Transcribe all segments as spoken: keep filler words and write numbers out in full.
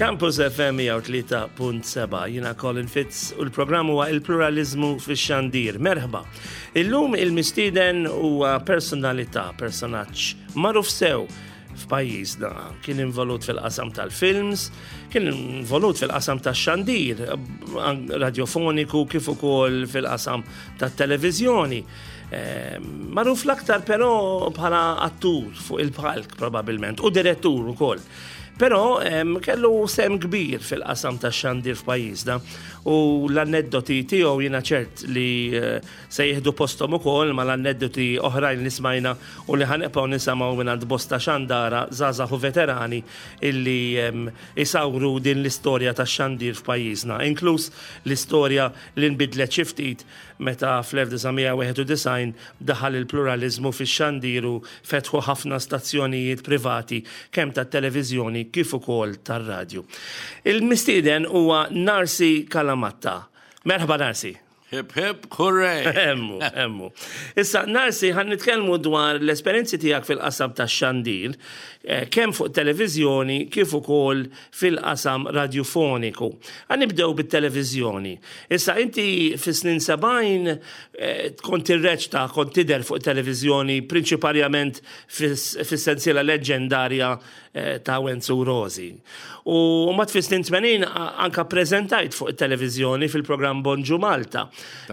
Campus F M mija u tlieta punt seba' jiena Colin Fitz u l-programm huwa il-pluralizmu fix-xandir. Merħba. Illum il-mistieden huwa personalità, personaġġ magħruf sew f'pajjiżna. Kien involut fil-qasam tal-films, kien involut fil-qasam tax-xandir radiofoniku kif ukoll fil-qasam tat-televiżjoni. Eh, magħruf l-aktar però bħala attur fuq il-palk probabbilment u direttur ukoll. Però um, kellu sem kbir fil-qasam tax-xandir f'pajjiżna u l-aneddoti tiegħu jiena ċert li uh, se jieħdu posthom ukoll ma l-aneddoti oħrajn li smajna u li ħanibqgħu nisimgħu mingħand bosta xandara żgħażagħ u veterani illi um, isawru din l-istorja tax-xandir f'pajjiżna, inkluż l-istorja li nbidlet xi ftit meta fl-elf tisa' wieħed u disgħin daħal il-pluralizmu fix-xandir u fetħu ħafna stazzjonijiet privati kemm tat-televiżjoni kif ukoll tar-radju. Il-mistieden huwa Narsi Kalamatta. Merħba Narsi. Hip hip hooray. Emmu, emmu. Issa Narsi ħan nitkellmu dwar l-esperjenzi tiegħek fil-qasam tax-xandir, kemm fuq televiżjoni kif ukoll fil-qasam radjofoniku. Ħan nibdew bit-televiżjoni. Issa inti fis-snin sebgħin kont irreġta kont tidher fuq televiżjoni prinċipalment fis-sensiela leġendarja ta' Wenzu Rosi. U mat fis-snin tmenin anka preżentajt fuq it-televiżjoni fil-programm Bonġu Malta.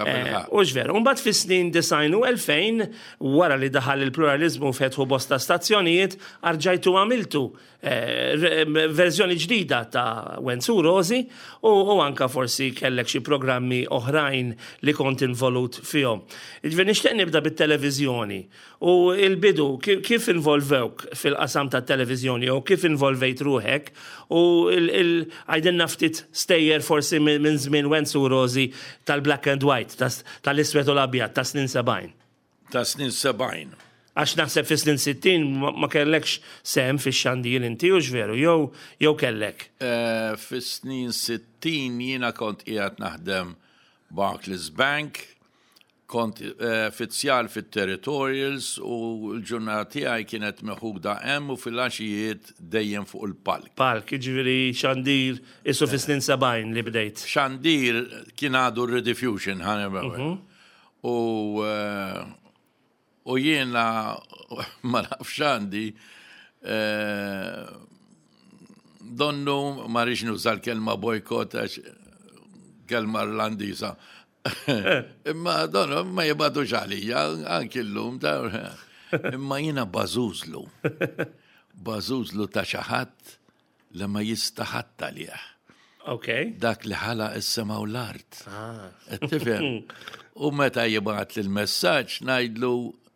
U ġveru, mbagħad fis-snin disgħin u elfejn wara li daħal il-pluralizmu fetħu bosta stazzjonijiet arġajtu għamiltu verżjoni ġdida ta' Wenzu Rosi u anka forsi kellek xi programmi oħrajn li kont involut fihom. Ġifieri nixtieq nibda bit-televiżjoni u l-bidu kif involvewk fil-qasam tat-televiżjoni u kif involvejt ruħek u għajdinna ftit stejjer forsi minn żmien Wenzu Rosi tal-black and white, tal-iswed u l-abjad, ta' snin sebgħin. Ta' snin sebgħin. Għax naħseb fi snin sittin ma kellekx sem fix-xandir inti u ġveru, jew jew kellek. Fi snin sittin jiena kont qiegħed naħdem Barclays Bank, kont uffiċjal fit-territorials u l-ġurnata tiegħi kienet meħuda hemm u fil-għaxijiet dejjem fuq il-palk. Palk, jiġifieri xandir isu fi snin sebgħin li bdejt. Xandir kien għadu rediffusion ħanibgħu. U u jiena ma nafx għandi donnu ma rridx nuża l-kelma bojkot għax kelma Irlandiża. Imma donnu ma jibgħatux għalija anki llum imma jiena bażużlu. Bażużlu ta' xi ħadd li ma jistaħatt għalih. Okay. Dak li ħala is-sema u l-art. Qed tifhem. U meta jibgħat l-messaġġ ngħidlu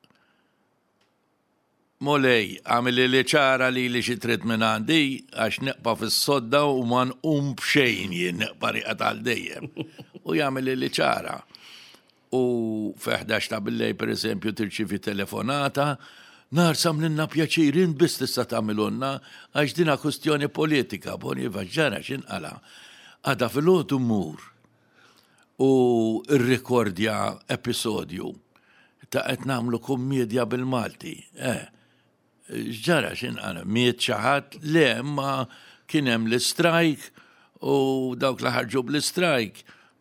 Molej, għamili li ċara li li xi trid minn għandi għax neqpa fis-sodda u ma nqum b'xejn jien neqpa riqat għal dejjem. U jagħmel li ċara. U fi ħdax ta' billej pereżempju tirċivi telefonata, nar samlinna pjaċir int biss tista' tagħmilulna għax dina kwistjoni politika, boni vaġġara x'inqala. Għada filgħodu mmur u rrikordja episodju ta' qed nagħmlu kummedja bil-Malti. Eh, ġara x'inqala miet xi ħadd le ma kien hemm l-istrajk u dawk li ħarġu bl-istrajk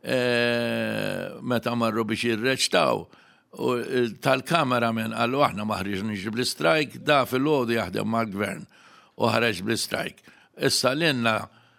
meta marru biex jirreċtaw u tal-kameramen qalu aħna ma ħriġniex bl-istrajk da filgħodu jaħdem mal-gvern u ħareġ bl-istrajk. Issa l-inna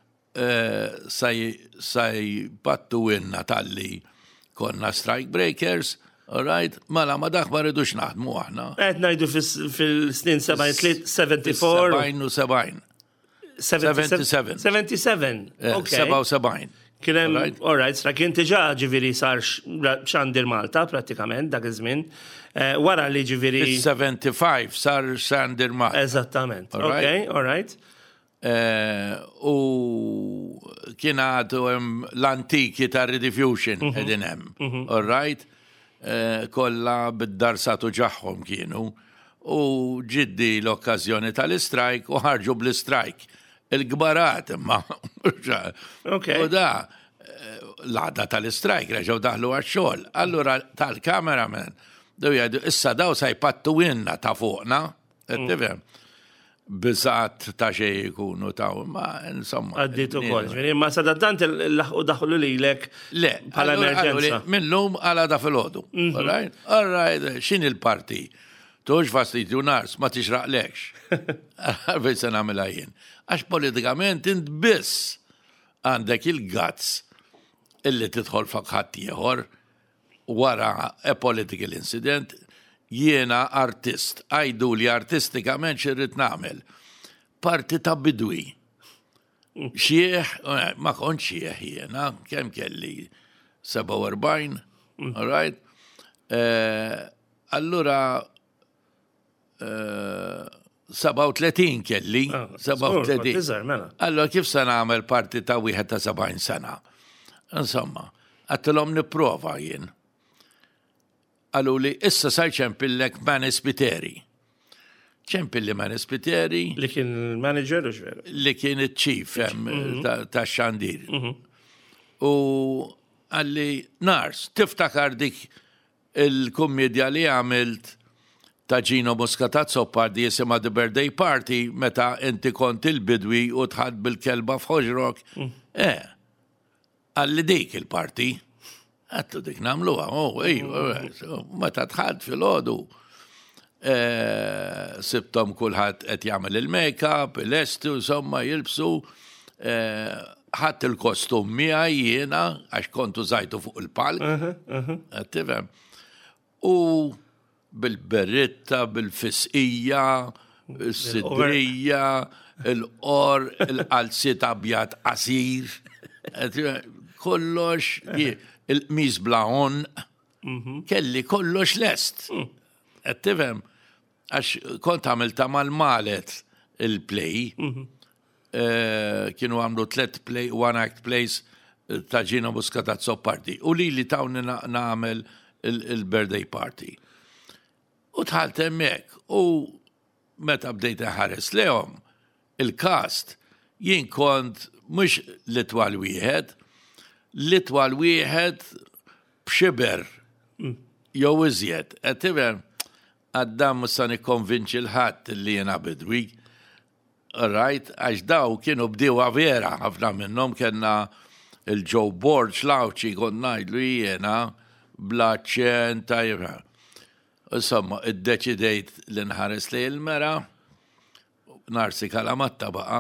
saj battu inna tal-li konna strike breakers. All right, mela ma dak ma rridux naħdmu aħna. Qed ngħidu fil-snin sebgħin sebgħin u sebgħin. seventy-seven. seventy-seven. Okay. Seba' u sebgħin. Kien hemm, all right, sa kien diġà ġifieri sar xandir Malta prattikament dak iż-żmien. Wara li ġifieri seventy-five sar xandir Malta. Eżattament. Okay, all right. U kien għadu l-antiki ta' rediffusion qegħdin hemm. All right. Kolla bid-darsatu ġaħħom kienu u ġiddi l-okkazjoni tal-istrajk u ħarġu bl-istrajk. Il-gbarat imma. U da, l-għadda tal-istrajk reġaw daħlu għax-xogħol. Allura tal-kameraman, daw jgħidu, issa daw sajpattu inna ta' fuqna, tifhem. bizat ta' xej jkunu ta' ma insomma. Għaddit ukoll, ġifieri ma sadattant il-laħqu daħlu lilek Le, bħala emerġenza. Minnhom għala da filgħodu. All right? All right, x'in il-parti? Tux fastidju nars, ma tixraqlekx. Għalfejn se nagħmilha jien. Għax politikament int biss għandek il-gazz illi tidħol f'ħadd ieħor wara a political incident. Jiena artist, għajdu li artistikament xirrit nagħmel. Parti ta' bidwi. Xieħ, ma kont xieħ jiena, kemm kelli seba' u erbgħin, all right? Allura seba' u tletin kelli, seba' u tletin. Allora kif se nagħmel parti ta' wieħed ta' sebgħin sena? Insomma, għattilhom nipprova jien. Għallu li issa sar ċempillek Manis Piteri. ċempilli Manis Piteri. Li kien il-manager u xveru? Li kien il-ċif ta' xandir. U għalli nars, tiftakar dik il-kommedja li għamilt ta' Gino Muscatazzo pardi jisima The Birthday Party meta inti kont il-bidwi u tħad bil-kelba f'ħoġrok. Eh, għalli dik il-parti. Għattu dik namluwa, oh, ej, meta tħad fil-ħodu. Sibtom kullħat qed jagħmel il-make-up, il-estu, somma jilbsu, ħadd il-kostum miegħi jiena għax kontu żajtu fuq il-palk. Tifhem. U bil-berritta, bil-fisqija, il-sidrija, il-qor, il-qalsiet abjad qasir. Kollox, il-qmis blaħon, kelli kollox lest. Tifhem, għax kont għamilta mal-malet il-play, kienu għamlu tlet play, one act plays ta' Gino Muscatazzo party, u li li tawni nagħmel il-birthday party. U tħalt hemmhekk, u meta bdejt ħares lehom il-cast, jien kont mhux litwal wieħed, litwal wieħed b'xiber jew iżjed. Qed tifhem għaddam musa nikkonvinċi l-ħadd li jiena bidwi. Right, għax daw kienu bdiewa vera, ħafna minnhom kellna il-Joe Borch lawċi kont ngħidlu jiena bla ċen tajba. Insomma, iddeċidejt li nħares li l-mera, narsi kalamatta baqa.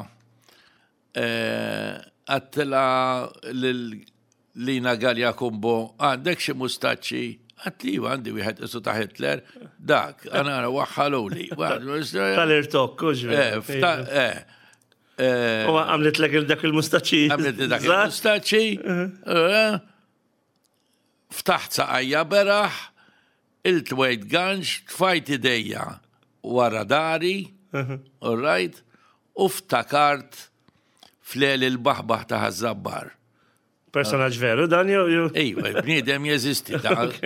Għattila l-lina Galja Kumbo, għandek xi mustaċċi, għatli għandi wieħed isu ta' Hitler, dak, għana waħħalu li. Tal-irtok, uġvi. U għamlet l dak il-mustaċċi. Għamlet dak il-mustaċċi, ftaħt saqajja beraħ, il-twejt ganġ, tfajt idejja wara dari, all right, u ftakart flel il-baħbaħ ta' Zabbar. Personaġ veru, dan ju? Ejwa, bniedem jeżisti.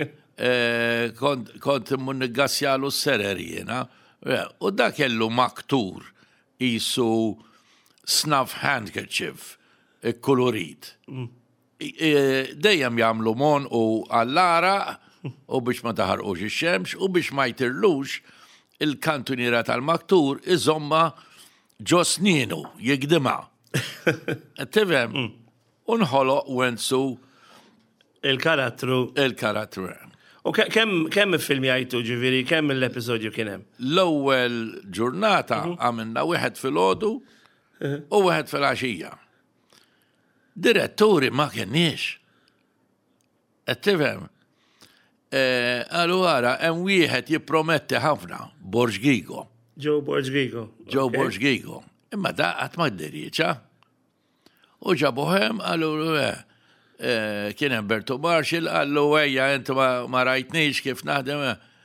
Kont mun gassjalu s-serer jena, u da kellu maktur jisu snuff handkerchief, kolorit. Dejjem jamlu mon u għallara, u biex ma taħarqux ix-xemx, u biex ma jtirlux il-kantuniera tal-maktur iżomma ġosninu, jigdima. Tifhem, unħoloq wensu il-karattru. Il-karattru. U kemm il-film jgħajtu ġiviri, kemm l-episodju kienem? L-ewwel ġurnata għamilna wieħed fil-ħodu u wieħed fil-għaxija. Diretturi ma kienniex. Tifhem. Allura, hemm wieħed jipprometti ħafna, Borg Gigo. Joe Borg Gigo. Joe Borg Gigo. Imma da qatt ma ddiriċa. U ġabuħem, għallu, kien hemm Berto Marshall, għallu, għajja, intu ma rajtnix kif naħdem.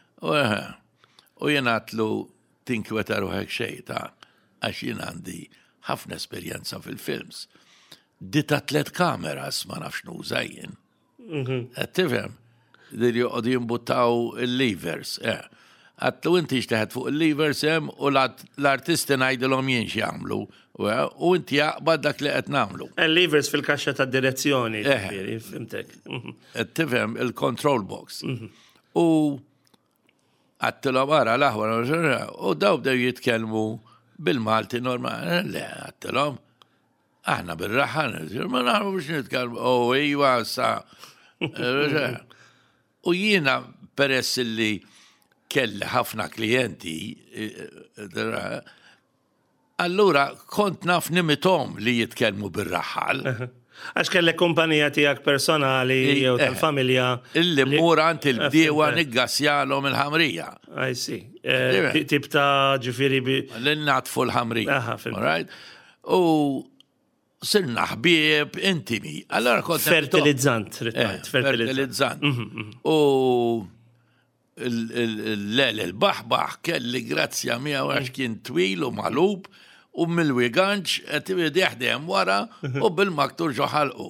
U jien għatlu tinkweta ruħek xejta, għax jien għandi ħafna esperjenza fil-films. Dita tlet kameras ma nafx nużajjen. Tifhem. Dili joqgħodu jimbuttaw il-levers. Għatlu inti xteħed fuq il-levers hemm u l-artisti ngħidilhom jien x'jagħmlu u inti jaqbad dak li qed nagħmlu. Il-levers fil-kaxxa tad-direzzjoni, fimtek. Tifhem il-control box. U għattilhom ara l-aħwar u daw bdew jitkellmu bil-Malti normali, le, għattilom, aħna bil-raħan, ma naħru biex nitkallmu, oh, ejwa, sa. U jiena peress li kelli ħafna klijenti, allura kont naf nimitom li jitkellmu bil-raħal. Għax kellek kumpanija tijak personali jew tal-familja. Illi mur għant il-bdiewa niggassjalhom il-ħamrija. I see. Tip ta' ġifiri bi. L-natfu l-ħamrija. U sirna ħbieb intimi. Allora kont fertilizzant. Fertilizzant. U l-lel il-baħbaħ kelli grazzja miegħu għax kien twil u magħlub. U mill-wiganċ għet diħdem wara u bil-maktur ġoħalqu.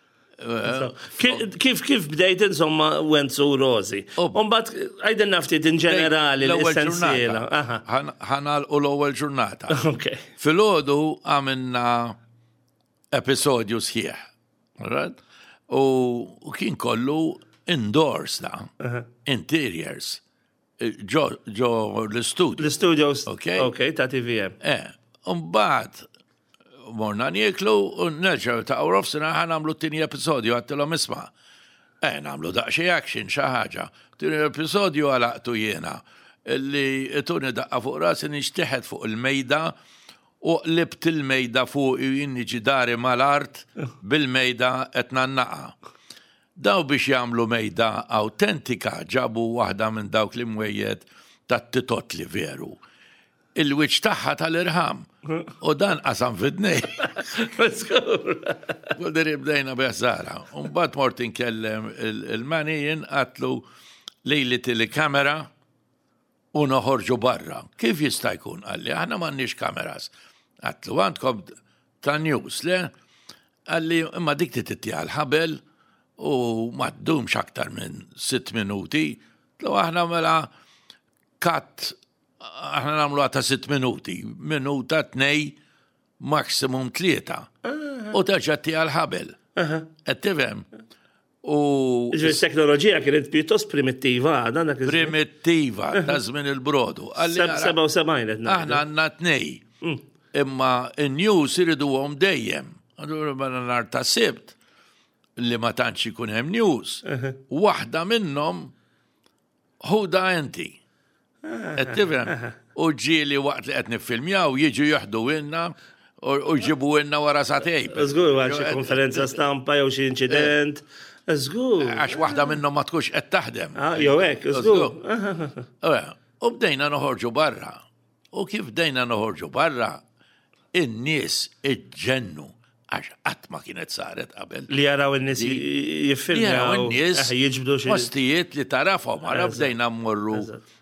Kif kif bdejt insomma Wenzu Rosi? Umbat għajden naftit in ġenerali l-essenzjela. Ħanal u l-ewwel ġurnata. Fil-ħodu għamilna episodju sħiħ. U kien kollu indoors da, interiors, ġo l-studio. L-studios, ok, ta' T V M. Eh. Umbat, morna nieklu, u nerġaw ta' Hour of Sina ħan għamlu t-tini episodju għattilom isma. Eh, għamlu daqxie action, xaħġa. T-tini episodju għalaqtu jena, illi tuni daqqa fuq rasi nixtiħed fuq il-mejda, u libt il-mejda fuq jinni ġidari mal-art, bil-mejda etnannaqa. Daw biex jamlu mejda autentika, ġabu wahda minn dawk li mwejjed ta' t-titot li veru. Il-wiċ taħħa tal-irħam. U dan qasam fidnej. U diri bdejna b'jazzara. Un bat mort inkellem il-manijin għatlu lejli tili-kamera u noħorġu barra. Kif jista' jkun? Għalli, aħna m'għandniex kameras. Għatlu għandkom ta' news, le? Għalli, imma dik tititti għal-ħabel u ma ddumx aktar minn sitt minuti. Tlu aħna mela kat aħna namlu għata sitt minuti, minuta tnej, maksimum tlieta. U taġġatti għal-ħabel. Għattivem. U... Il-teknoloġija kienet pjuttost primittiva. Primittiva, ta' żmien il-brodu. seba' u sebgħin. Aħna għanna tnej. Imma in-news iridu għom dejjem. Għadur bħana nar ta' sibt, li ma tantx ikun hemm news. Waħda minnhom ħuda enti. Għattivem, u ġili waqt li għetni filmjaw, jiġu juhdu inna, u ġibu inna wara satejb. Zgur, għax konferenza stampa, jew xi incident. Zgur. Għax waħda minnom ma tkux qed taħdem. Jew hekk, zgur. U bdejna noħorġu barra. U kif bdejna noħorġu barra, in-nies iġġennu. Għax għatma kienet saret qabel. Li jaraw in-nies jiffilmjaw. Jaraw in-nies. Jiġbdu xi. Postijiet li tarafhom, għara bdejna mmorru.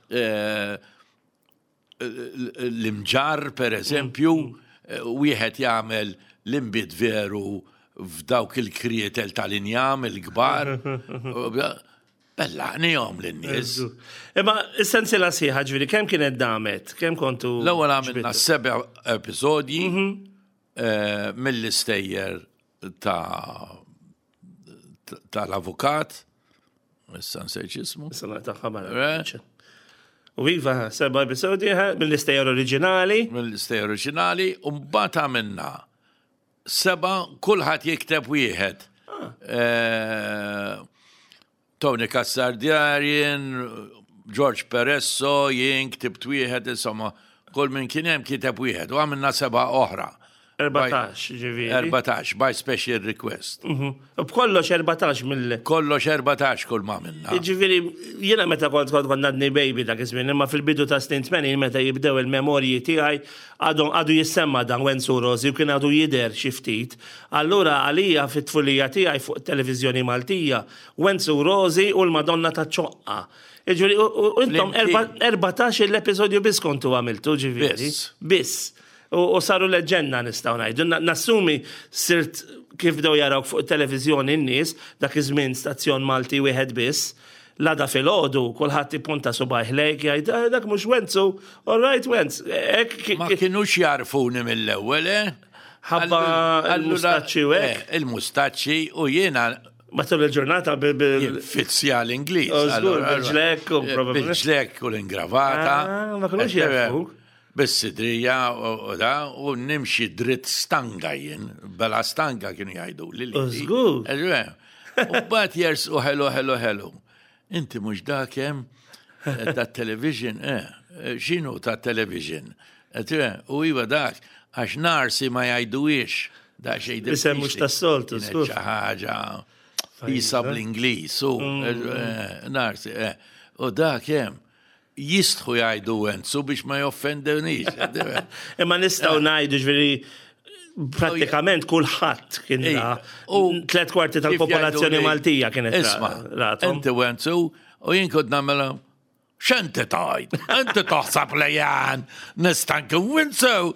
L-imġar, per eżempju, wieħed jagħmel l-imbit veru f'dawk il-krietel tal-injam, il-gbar. Bellaħnihom lin-nies. Imma essenzjela sieħa ġifieri kemm kienet damet? Kemm kontu? L-ewwel għamilna seba' episodji mill-istejjer tal-avukat. Issa nsejt ismu. Issa naqta' ħabar. U iva, seba' episodji mill-istejjer oriġinali. Mill-istejjer oriġinali, u mbagħad għamilna seba' kulħadd jikteb wieħed. Tony Kassardjarien, George Peresso, jien ktibt wieħed, insomma, kull minn kien hemm kiteb wieħed, u għamilna seba' oħra. erbatax, ġifieri. erbatax, by special request. U b'kollox erbatax mill... Kollox erbatax kull ma minna. Ġifieri, jiena meta kont kont għandni baby dak iż-żmien, imma fil-bidu ta' snin tmenin meta jibdew il-memorji tiegħi għadu jissemma dan Wenzu Rosi u kien għadu jidher xi ftit. Allura għalija fit-tfulija tiegħi fuq televiżjoni Maltija, Wenzu Rosi u l-Madonna ta' ċoqqa. Ġifieri, u intom erbatax l-episodju biss kontu għamiltu, ġifieri. Biss. U saru leġenna nistaw ngħidu. Nassumi sirt kif bdew jaraw fuq televizjoni n-nies, dak iż-żmien stazzjon Malti wieħed biss, lada fil-ħodu, kulħadd ipunta subajh lejk, jgħid dak mhux Wenzu, all right Wenz. Ma kienux jarfuni mill-ewwel, eh? Ħabba l-mustaċċi u hekk. Il-mustaċċi u jiena matul il-ġurnata bil-fizzjal Ingliż. Bil-ġlek u bil-ġlek u l-ingravata. Ma kienux jarfuk. bis-sidrija u da, u nimxi dritt stanga jien, bela stanga kienu jgħidu li li. Użgur. U bat jers u hello, hello, hello. Inti mux dakem ta' television, eh, xinu ta' television. U iva dak, għax narsi ma jgħiduwiex, da' xej diffiċli. Isem mux ta' soltu, skur. ħaġa, jisa bl-Inglis, u narsi, eh. U dak jem, jistħu jgħidu għenzu biex ma joffendewniex. Imma nistaw najdu ġveri, pratikament kulħadd kien ra. U tlet kwarti tal-popolazzjoni Maltija kienet Isma, inti għenzu, u jien kod namela, x'inti tajt? Inti taħsab li jan nistan kien winsu.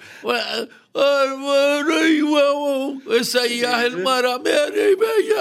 Sejjaħ il-mara meri,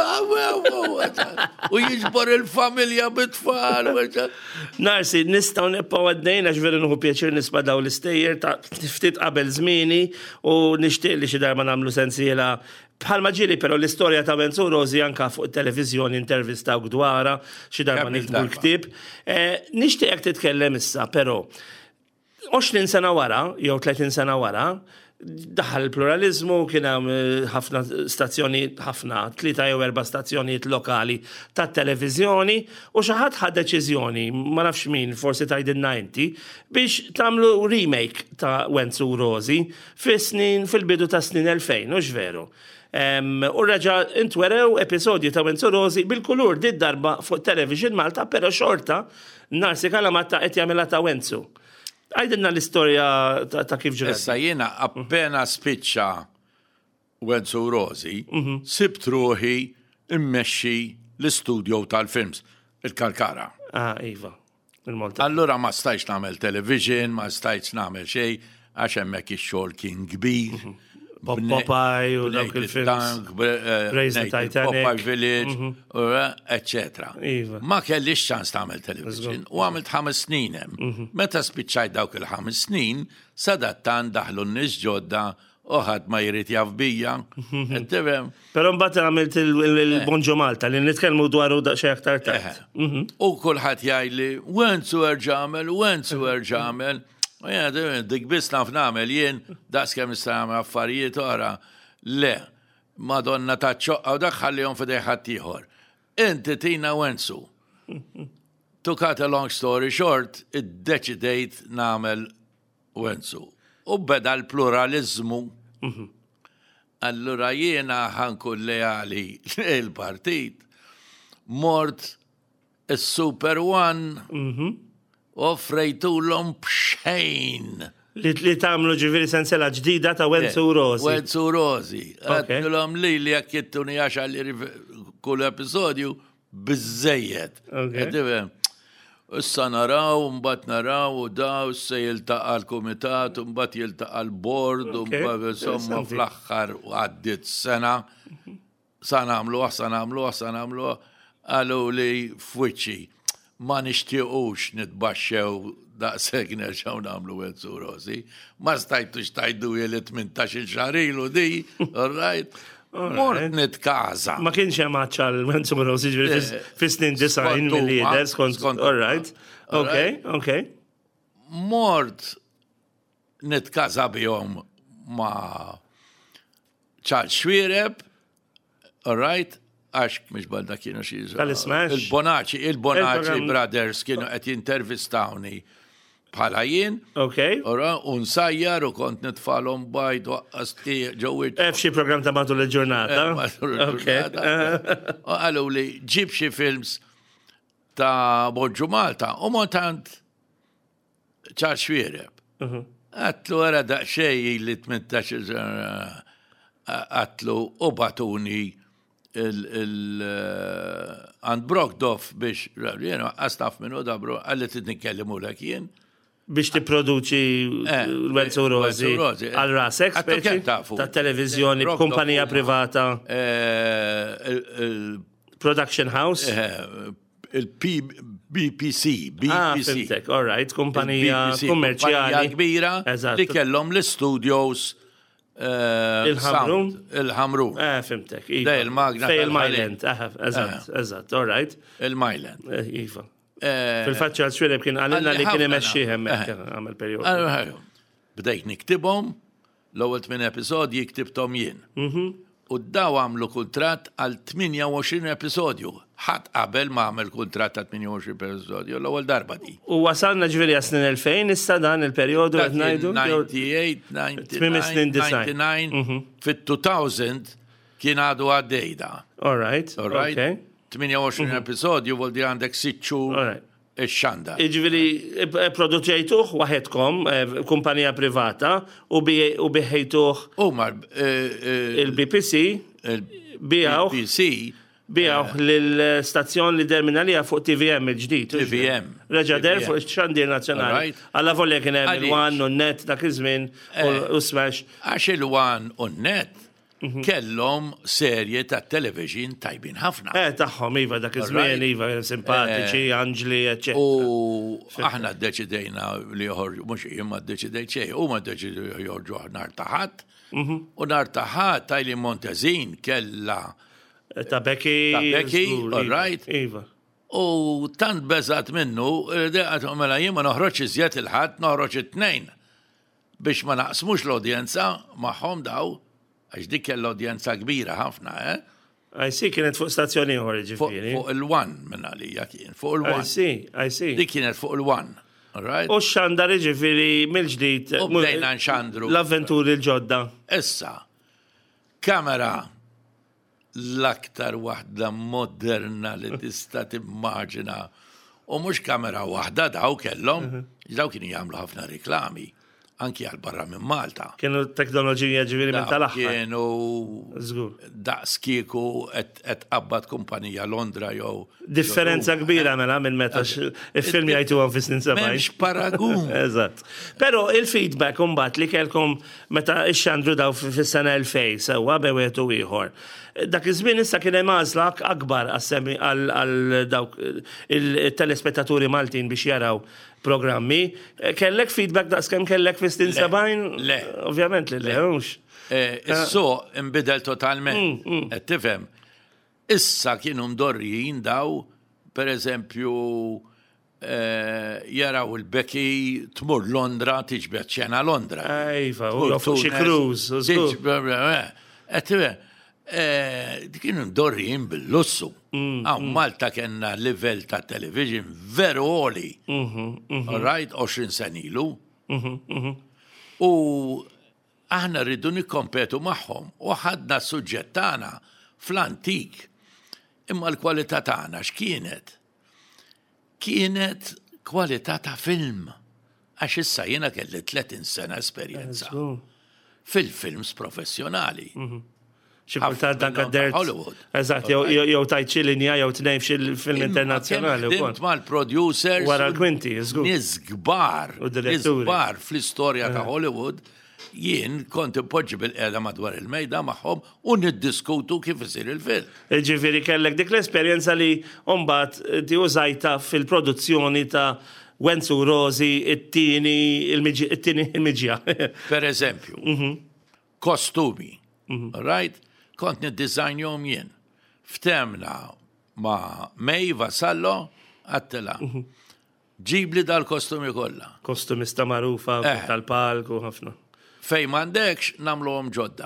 u jiġbor il-familja bit-tfal. Narsi, nistaw nippaw għaddejna ġveri nħu pjaċir nisba daw l-istejjer ta' ftit qabel zmini u nishtiq li xi darba nagħmlu sensiela bħalma ġieli però l-istorja ta' Wenzu Rosi anka fuq it-televiżjoni intervistaw dwarha xi darba niktbu l-ktieb. Nixtieqek titkellem issa, però għoxrin sena wara, jew tletin sena wara, daħal il-pluralizmu kien hemm ħafna stazzjoni, ħafna tlieta jew erba' stazzjonijiet lokali tat-televiżjoni u xi ħadd ħad deċiżjoni, ma nafx min, forsi tgħidilna inti, biex tagħmlu remake ta' Wenzu Rosi fis-snin fil-bidu ta' snin elfejn, mhux veru. U reġa' intwerew episodji ta' Wenzu Rosi bil-kulur di darba fuq television Malta, però xorta Narsi Kalamatta qed jagħmilha ta' Wenzu. Għajdinna l-istoria ta' kif ġrat. Issa jiena appena spiċċa Wenzu Rosi, sibt ruħi immexxi l-istudio tal-films, il-Kalkara. Ah, iva, il-Malta. Allura ma stajx nagħmel television, ma stajx nagħmel xejn, għax hemmhekk ix-xogħol kien kbir. Popeye u dawk il-films. Raise the Titanic. Popeye Village, eccetera. Ma kellix ċans tagħmel television u għamilt ħames snin hemm. Meta spiċċajt dawk il-ħames snin, sadattan daħlu n-nies ġodda u ħadd ma jrid jaf bija. Però mbagħad għamilt il-Bonġo Malta li nitkellmu dwaru xi aktar tard. U kulħadd jgħidli Wenzu erġamel, Wenzu erġamel. U jena, dik bis naf namel jien, daqs kem nistamel affarijiet oħra, le, Madonna ta' ċoqqa u dak ħallihom fidej ħadd ieħor. Inti tina Wenzu. To cut a long story short, iddeċidejt namel Wenzu. U beda l-pluralizmu. Allura jiena ħankun leali il-partit, mort il-Super One, offrejtu l-om bxejn. Li tamlu ġiviri sensela ġdida ta' Wenzu Rosi. Wenzu Rosi. Għattu l-om li li għakkittuni għaxa li kull episodju bizzejiet. Issa naraw, mbat naraw, u daw, se jiltaqa l-komitat, mbat jiltaqa l-bord, mbat insomma fl-axħar u għaddit sena, sa namlu, sa namlu, sa namlu, għallu li fwiċi. Ma nixtiequx nitbaxxew daqshekk nerġgħu nagħmlu Wenzu Rosi. Ma stajtux tajdu li tmintax-il xahar ilu di, all right? Mort nitkaża. Ma kienx hemm maċċa l-Wenzu Rosi ġifieri fis-snin design mill-lieder skont, all right? Okay, okay. Mort nitkaża bihom ma' Charles Xwiereb, all right? Għax mux balda kienu xieżu. Il-Bonaci, il-Bonaci Brothers kienu għet jintervistawni bħala jien. Ok. Ora, unsajjar u kont nitfalom bajd waqqasti ġowit. Ef xie program ta' matul il-ġurnata. Matul il-ġurnata. U għallu li ġib xie films ta' Bonġu Malta u montant Charles Xwiereb. Għatlu għara daqxej li tmintax għatlu u batuni il-għand Brokdorf biex, jena, għastaf minnu da bro, għalli t-nikellimu l-ek jien. Biex ti produċi Wenzu Rosi għal-rasek, speċi, ta' televizjoni, kumpanija privata, production house, il-B P C, Ah, fimtek, all right, kumpanija kummerċjali. Kbira, li kellhom l-studios Il-ħamrun? Il-ħamrun. Eh, fimtek. Da il-magna. Fej il-Majland, eżatt, eżatt, all right. Il-Majland. Iva. Fil-faċċa għal-xwireb kien għalina li kien imexxi hemmek għamel periodu. bdejt niktibhom, l-ewwel tmien episodji ktibthom jien. U daw għamlu kuntratt għal tminja u għoxrin episodju. Ħadd qabel ma għamel kuntratt ta' tminja u għoxrin episodju l-ewwel darba di. U wasalna ġifieri għas-snin elfejn issa dan il-perjodu qed ngħidu. ninety-eight, ninety-nine, fit-two thousand kien għadu għaddej da. All right. All right. Okay. tminja u għoxrin episodju voldi għandek sitt xhur ix-xanda. Ġifieri produċejtuh waħedkom, kumpanija privata, u biħejtuh il-B P C, bijaw B P C bijaw lill-stazzjon li terminalija fuq T V M il-ġdid. T V M. Reġa der fuq ix-xandir nazzjonali. Alla volja kien hemm il-One u Net dak iż-żmien u Smash. Għax il-One u Net kellhom serje ta' television tajbin ħafna. Eh, tagħhom iva dak iż-żmien iva simpatiċi, Anġli, eċetera. U aħna ddeċidejna li joħorġu, mhux jien ma ddeċidejt xejn, huma ddeċidew joħorġu nhar ta' Ħadd. U nhar ta' Ħadd Tajli Montezin kellha ta' Becky. Ta' Becky, all right. Iva. U tant beżat minnu, mela jien ma noħroġ iżjed il-Ħadd, noħroġ it-tnejn biex ma naqsmux l-udjenza magħhom daw. Għax dik l-udjenza kbira ħafna, eh? I see, kienet fuq stazzjoni ħor ġifieri. Fuq il-One minn għalija kien, fuq il-One. I see, I see. Dik kienet fuq il-One, all right? U xandar ġifieri mill-ġdid. U bdejna nxandru. L-avventuri l-ġodda. Issa, kamera l-aktar waħda moderna li tista' timmaġina. U mhux kamera waħda daw kellhom, daw kienu jagħmlu ħafna riklami. Anki għal barra minn Malta. Kienu teknoloġija ġiviri minn tal-aħħar. Kienu daqs kieku et qabbat kumpanija Londra jew. Differenza kbira mela minn meta il-film jgħajtu għan fi snin sabaj. Memx paragun. Eżatt. Pero il-feedback umbat li kelkom meta ix-xandru daw fis-sena elfej sewa bewet u ieħor. Dak iż-żmien issa kien hemm għażla akbar għal dawk il-telespettaturi Maltin biex jaraw programmi. Kellek feedback daqs kemm kellek fi snin sabajn? Le. Ovvjament li le, mhux. Isso imbidel totalment. Qed tifhem. Issa kienu mdorrijin daw, pereżempju, jaraw il-Becky tmur Londra tiġbed ċena Londra. Ejfa, u fuq xi cruise. Qed tifhem. Kienu mdorrijin bil-lussu. Għaw Malta kena level ta' television veru għoli. All right, għoxrin senilu. U aħna rridu nikkompetu magħhom u ħadna s-suġġett tagħna fl-antik. Imma l-kwalità tagħna x'kienet? Kienet kwalità ta' film. Għax issa jiena kelli tletin sena esperjenza fil-films professjonali. Xikultat dan kaddert. Eżatt, jew tajt xi linja jew tnejn fil-film internazzjonali. Int mal-producers. Wara l-kwinti, żgur. Nies kbar, nies kbar fl-istorja ta' Hollywood, jien kont impoġġi bil-qiegħda madwar il-mejda magħhom u niddiskutu kif isir il-film. Ġifieri kellek dik l-esperjenza li mbagħad tiużajta fil-produzzjoni ta' Wenzu Rosi it-tieni il-miġja. Per eżempju, kostumi, right? Kont nid-design-jom jien. Ftemna ma' Mej Vasallo għattela. Ġibli dal-kostumi kollha. Kostumista marufa tal-palku ħafna. Fej m'għandekx nagħmluhom ġodda.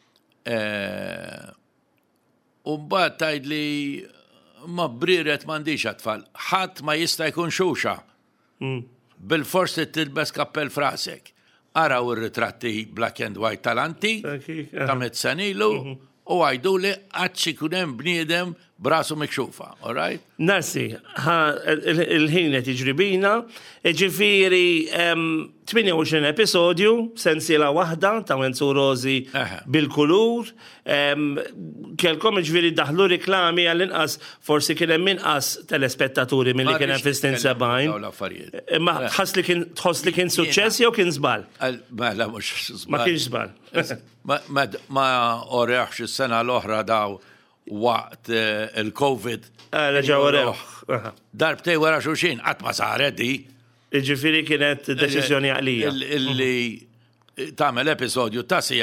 U mbagħad tgħidli ma briret m'għandix għatfall. Ħadd ma jista' jkun xuxa. Bil-fors tilbes kappell frasek. Araw ir-ritratti black and white tal-antik ta' mezzanilu u għajdu li għadċi kunem bniedem brasu mikxufa, all right? Narsi, il-ħin qed jiġribina, ġifieri tminja u għoxrin episodju, sensiela waħda ta' Wenzu Rosi bil-kulur, kelkom ġifieri daħlu riklami għall-inqas forsi kien hemm inqas telespettaturi milli kien hemm fis-snin sebgħin. Ma tħoss li kien suċċess jew kien żball? Mela mhux żball. Ma kienx żball. Ma oreħx is-sena l-oħra daw waqt il-Covid. Reġaw oreħ. Darbtej wara xulxin, qatt ma saret di. Ġifieri kienet deċiżjoni għalija. Illi tagħmel episodju ta' sija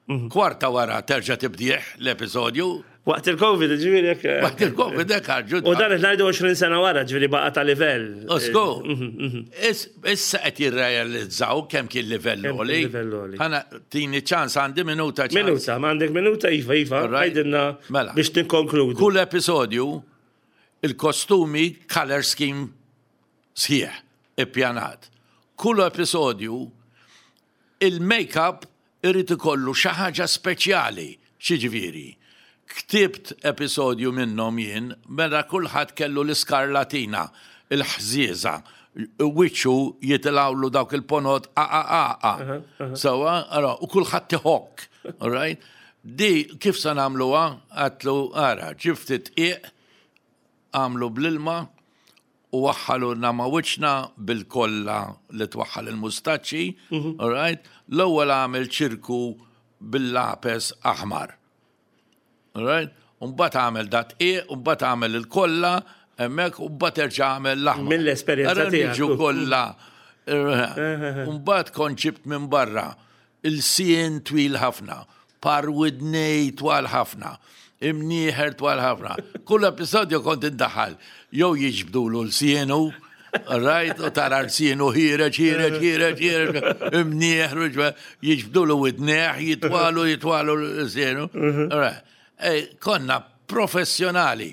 kwarta wara terġa' tibdieħ l-episodju. Waqt il-Covid, ġiviri jek. Waqt il-Covid, hekk ħarġu. U dan ngħidu għoxrin sena wara, ġiviri baqa ta' livell. Osku, issa qed jirrealizzaw kemm kien livell oli. Ħana tini ċans għandi minuta ċans. Minuta, m'għandek minuta iva iva, għajdilna biex tinkonkludu. Kull episodju il-kostumi color scheme sħiħ, ippjanat. Kull episodju il-make-up irrid ikollu xi ħaġa speċjali, xiġifieri. Ktibt episodju minnhom jien, mela kulħadd kellu l-iskarlatina, il-ħżieża, wiċċu jitilawlu dawk il-ponot a a a a. Sewa, ara, u kulħadd tiħokk, all right? Di kif se nagħmluha għatlu ara, ġiftit qiegħ għamlu bl-ilma u waħħalu nama wiċċna bil-kolla li twaħħal il-mustaċċi, all right? L-ewwel għamel ċirku bil-lapes aħmar. Right? Umbat għamel dat i, umbat għamel il-kolla, emmek, umbat erġa għamel l-aħmar. Mill-esperienza tijak. Rġu kolla. Umbat konċibt minn barra. Il-sien twil ħafna. Par widnej twal ħafna. Imnieħer twal ħafna. Kull episodju kont indaħal. Jow jiġbdulu l-sienu, right? U tara l-sienu ħireġ, ħireġ, ħireġ, ħireġ. Imnieħer, jiġbdulu widneħ, jitwalu, jitwalu l-sienu. Right. Konna professjonali.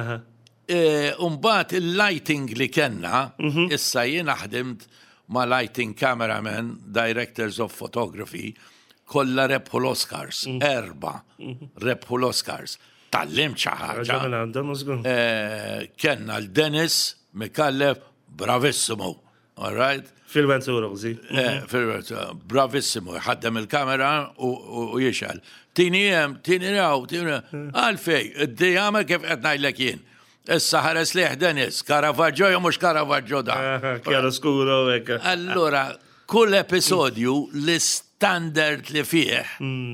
Umbat il-lighting li kenna, issa jien ħdimt ma' lighting cameraman, directors of photography, kolla rebħu l-Oscars, erba rebħu l-Oscars. Tallim ċaħġa. Kenna l-Dennis Mikallef, bravissimo. All right? Fil-Ventura, zi. Fil-Ventura, bravissimo. Ħaddem il-kamera u jiexal. Tini jem, tini raw, tini għalfej, id-dijama kif għetnajlek jien. Issa ħares liħ Dennis, Caravaggio jo mux Caravaggio da. Chiaro scuro, eka. Allora, kull episodju l-standard li fieħ,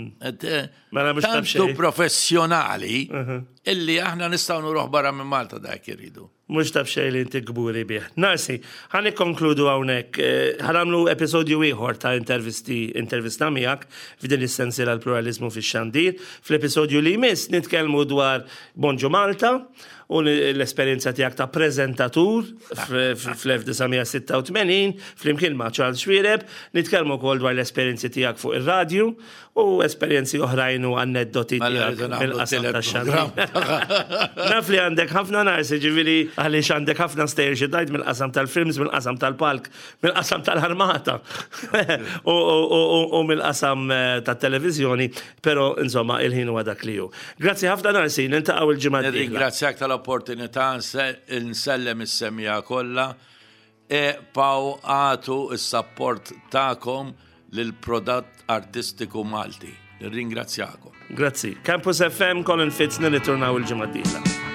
tantu professjonali, illi aħna nistaw nuruħ barra minn Malta dak irridu. Mux tab xej li inti gburi bieħ. Narsi, ħani konkludu għawnek, ħanamlu episodju ieħor ta' intervisti, intervista miegħek f'din l-essenzjela l-pluralizmu fi xandir. Fl-episodju li jmiss nitkellmu dwar Bonġu Malta u l-esperienza tijak ta' prezentatur fl-1986 fl-imkien ma' Charles Schwireb, nitkellmu kol dwar l-esperienzi tijak fuq il-radju u esperienzi oħrajn u aneddoti tijak mill-qasam ta' xandir. Naf li għandek ħafna narsi ġiviri għalix għandek ħafna stajrġi dajt mill-qasam tal-films, mill-qasam tal-palk, mill-qasam tal-armata u mill-qasam tal-televizjoni, pero insomma il-ħin u għadak li ju. Grazzi ħafna narsi, nintaqaw il-ġimad. Ringrazzjak tal-opportunità nsellem is-semija kollha e paw għatu is-support ta'kom lil-prodott artistiku Malti. Ringrazzjakom. Grazzi. Campus F M, Colin Fitz, nirritornaw il-ġimad.